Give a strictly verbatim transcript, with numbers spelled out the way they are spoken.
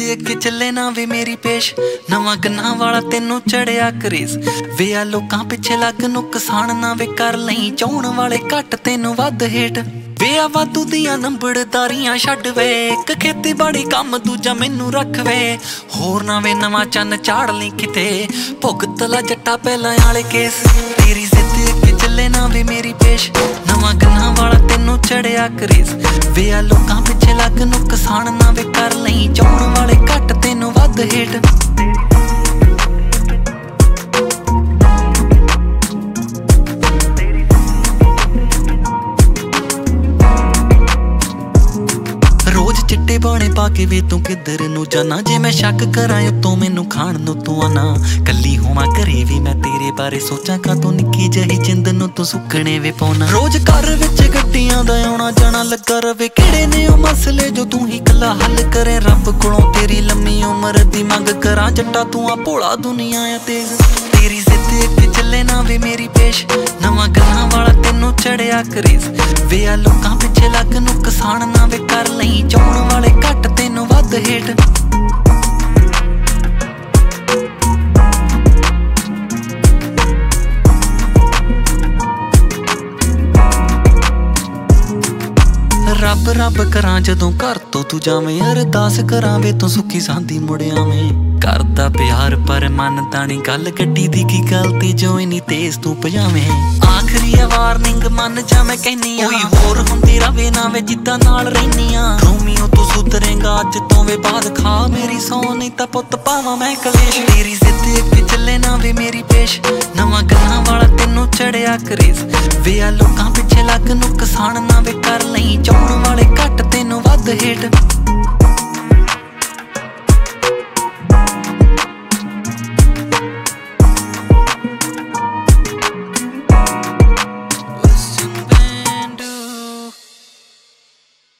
ਅੱਗੇ ਚੱਲੇ ਨਾ ਵੇ ਮੇਰੀ ਪੇਸ਼ ਨਵਾਂ ਗੰਨਾ ਵਾਲਾ ਤੈਨੂੰ ਚੜਿਆ ਕਰੀਜ਼ ਵੇ ਆ ਲੋਕਾਂ ਪਿੱਛੇ ਲੱਗ ਨੁਕਸਾਨ ਨਾ ਵੇ ਕਰ ਲਈ ਚਾਉਣ ਵਾਲੇ ਘੱਟ ਤੈਨੂੰ ਵੱਧ ਹੇਠ ਵੇ ਆ ਵਾਧੂ ਦੀਆਂ ਨੰਬੜਦਾਰੀਆਂ ਛੱਡ ਵੇ ਇੱਕ ਖੇਤੀਬਾੜੀ ਕੰਮ ਦੂਜਾ ਮੈਨੂੰ ਰੱਖ ਵੇ ਹੋਰ ਨਾ ਵੇ ਨਵਾਂ ਚੰਨ ਚਾੜ ਲਈ ਕਿਤੇ ਭੁਗਤ ਲਾ ਜੱਟਾ ਪਹਿਲਾਂ ਵਾਲੇ ਕੇਸ ਤੇਰੀ ਜ਼ਿੱਦ ਅੱਗੇ ਚੱਲੇ ਨਾ ਵੇ ਮੇਰੀ ਪੇਸ਼ ਨਵਾਂ ਗੰਨਾ ਵਾਲਾ ਤੈਨੂੰ ਚੜਿਆ ਕਰੀਜ਼ ਵੇ ਆ ਲੋਕਾਂ ਪਿੱਛੇ ਲੱਗ ਨੁਕਸਾਨ ਨਾ ਵੇ ਕਰ ਲਈ ਚਾਉਣ ਵਾਲੇ ਘੱਟ ਤੈਨੂੰ ਵੱਧ ਹੇਠ चिट्टे बाणे पाके वे तू किधर नू जाना जे मैं शक करा उतों मैनू खाण नू तू आना कली होवां घरे वी मैं तेरे बारे सोचां का तू निक्की जही जिंद नू तू सुकने वे पाउणा रोज घर विच गड्डियां दा आउणा जाना लगा रवे किहड़े ने ओ मसले जो तू ही कला हल करे रब कोलों तेरी लम्मी उम्र दी मंग करा जट्टा तू आ भोला दुनिया आ तेज तेरी जिद्द अगे चले ना वे मेरी पेश नवां गन्ना वाला तैनू चढ़िया करीज वे आ लोकां पिछे लग नुकसान ना वे कर लई चाउण वाले घट तैनू वध हेठ रब रब करा जदों घर तो तू जावें अरदास करा वे तू सुखी सांदी मुड़ आवें करदा प्यार पर मनदा नी गल गड्डी दी की गलती जो इन्नी तेज तू भजावें आखरी वार्निंग मन जा मैं कहनी कोई होर हुंदी रवे ना वे जिद्दां नाल रहनी आ रोमियो तू सुधरेगा अज तो वे बाद खा मेरी सौ नहीं तां पुत्त पावां मैं कलेश तेरी जिद्द अगे चले ना वे मेरी पेश नवां गन्ना वाला तैनू चढ़िया करीज वे आ लोकां पिछे लग नुकसान ना वे कर लई चाउण वाले घट तैनू वध हेठ